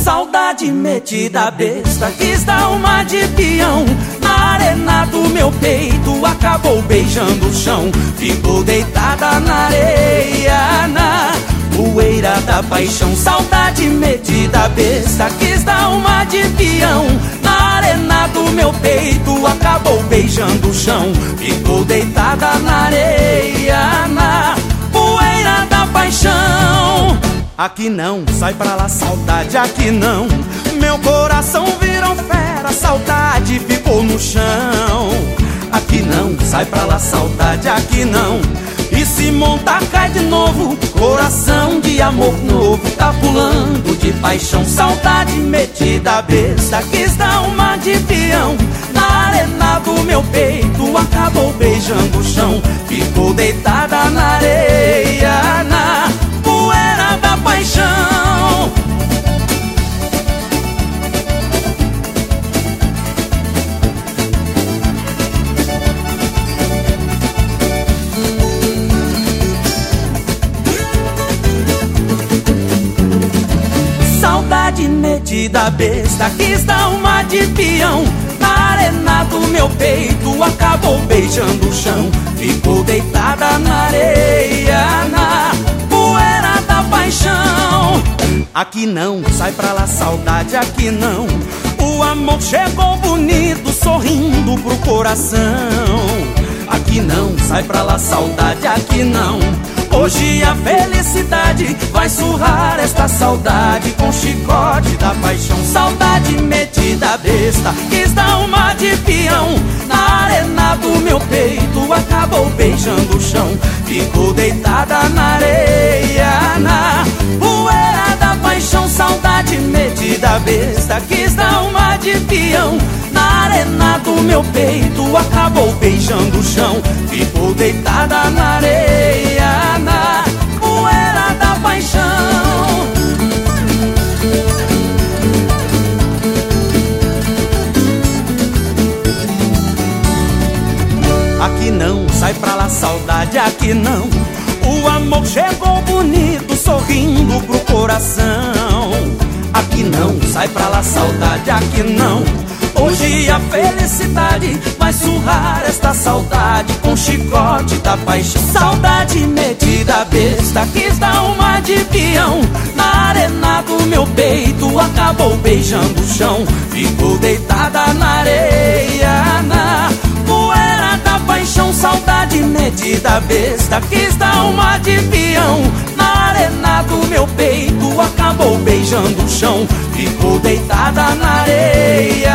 Saudade metida besta, quis dar uma de peão. Na arena do meu peito acabou beijando o chão. Ficou deitada na areia, na poeira da paixão. Saudade metida besta, quis dar uma de peão. Na arena do meu peito acabou beijando o chão. Ficou deitada na areia, na poeira da paixão. Aqui não, sai pra lá saudade, aqui não. Meu coração virou fera, saudade ficou no chão. Aqui não, sai pra lá saudade, aqui não. E se montar cai de novo, coração de amor novo tá pulando de paixão. Saudade metida besta, quis dar uma de peão. Na arena do meu peito acabou beijando o chão. Ficou deitada na areia, na poeira da paixão. Saudade metida besta, quis dar uma de peão. Na arena do meu peito acabou beijando o chão. Ficou deitada na areia, na poeira da paixão. Aqui não, sai pra lá saudade, aqui não. O amor chegou bonito, sorrindo pro coração. Aqui não, sai pra lá saudade, aqui não. Hoje a felicidade vai surrar esta saudade com chicote da paixão. Saudade metida besta, quis dar uma de peão. Na arena do meu peito acabou beijando o chão. Ficou deitada na areia, na poeira da paixão. Saudade metida besta, quis dar uma de peão. Na arena do meu peito acabou beijando o chão. Ficou deitada na areia, na poeira da paixão. Aqui não, sai pra lá saudade, aqui não. O amor chegou bonito, sorrindo pro coração. Aqui não, sai pra lá saudade, aqui não. Hoje a felicidade vai surrar esta saudade com chicote da paixão. Saudade metida besta, quis dar uma de peão. Na arena do meu peito acabou beijando o chão. Ficou deitada na areia, na poeira da paixão. Saudade metida besta, quis dar uma de peão. Na arena do meu peito acabou beijando o chão. Ficou deitada na areia,